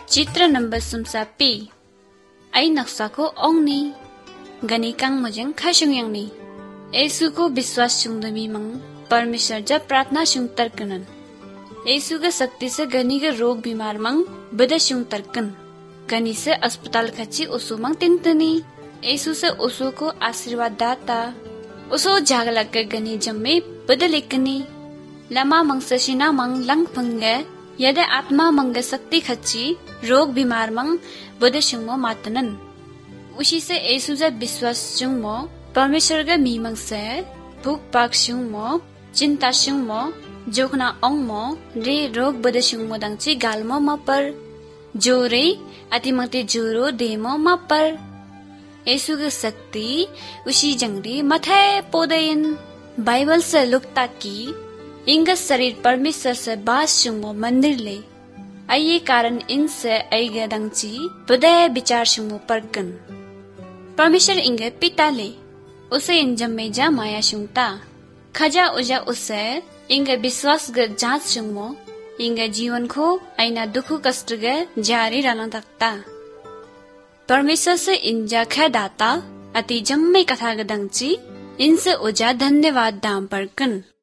चित्र number सुमसा P आई नक्शा को ओंगनी गनी कांग मजंग खाशुंग यांगनी येसु को विश्वास शुंगदमी मंग परमेश्वर जब प्रार्थना शुंग तर्कनन येसु के शक्ति से गनी के रोग बीमार मंग बदे शुंग तर्कन गनी से अस्पताल खची उसु मंग तिंतनी येसु से उसु को आशीर्वाद दाता उसो जाग लग के गनी जम्मे बदलिकनी लमा मंग सशिना मंग लंग पंगे यदि आत्मा मंग शक्ति खची रोग बीमार मंग बदे शुंगमो मातनन उसी से येसु से विश्वास शुंगमो परमेश्वर के मीमंग से भूख पाक शुंगमो चिंता शुंगमो जोखना ओंगमो रे रोग बदे शुंगमो दंगची गालमो मपर जोरे अतिमते जोरो देमो मपर येसु की शक्ति उसी जंगरी मथे पोदेन बाइबल से लुकता की इंग शरीर परमेश्वर से बास शुंगमो मंदिर ले आइए कारण इनसे आइगे दंगची बदे विचार शुंगमो परगन परमेश्वर इंगे पिता ले उसे इन जम्मे जा माया शुंगता खजा उजा उसे इंगे विश्वास ग जांच शुंगमो इंगे जीवन को आइना दुखु कष्ट ग जारी रहना तकता परमेश्वर से इंजा खैदाता अति जम्मे कथा ग दंगची इनसे उजा धन्यवाद दाम परकन।